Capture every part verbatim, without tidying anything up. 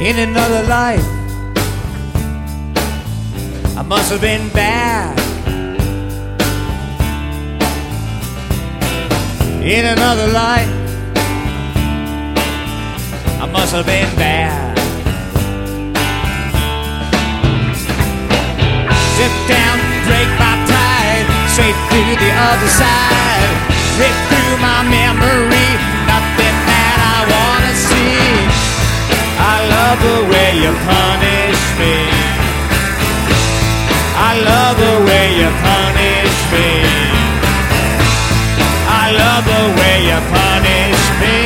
In another life, I must have been bad. In another life, I must have been bad. Sit down, break my pride, straight through the other side. Rip through my memory, nothing that I wanna see. I love the way you punish me. I love the way you punish me. I love the way you punish me.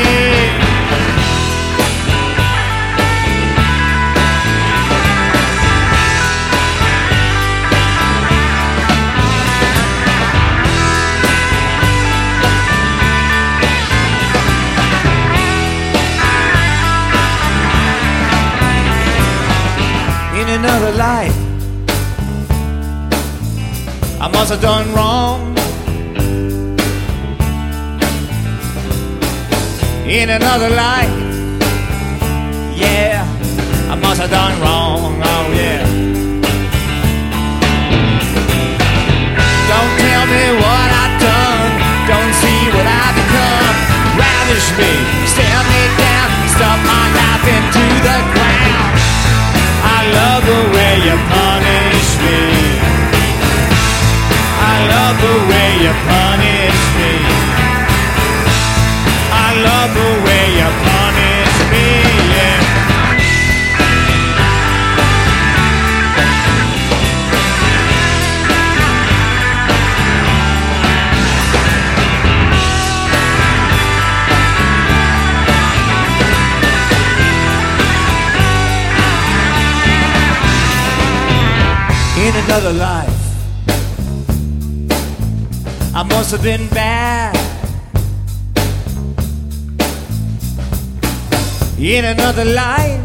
In another life, I must have done wrong. In another life, yeah, I must have done wrong, oh yeah. Don't tell me what I've done, don't see what I've become. Ravish me, stare me down, stuff my life into the ground. I love the way you punish me. I love the way you punish me. I love the way you punish me, yeah. In another life, I must have been bad. In another life,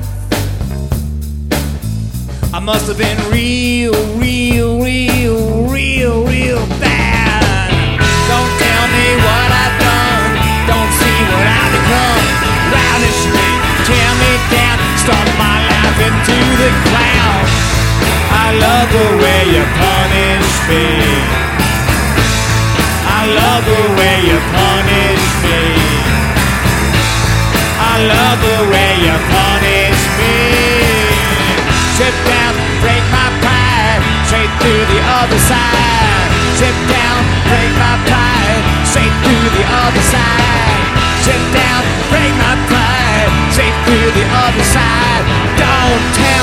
I must have been real, real, real, real, real bad. Don't tell me what I've done, don't see what I've become. Ravish me, tear me down, start my life into the ground. I love the way you punish me. I love the way you punish me. I love the way you punish me. Sit down, break my pride, straight through the other side. Sit down, break my pride, straight through the other side. Sit down, break my pride, straight through the other side. Don't tell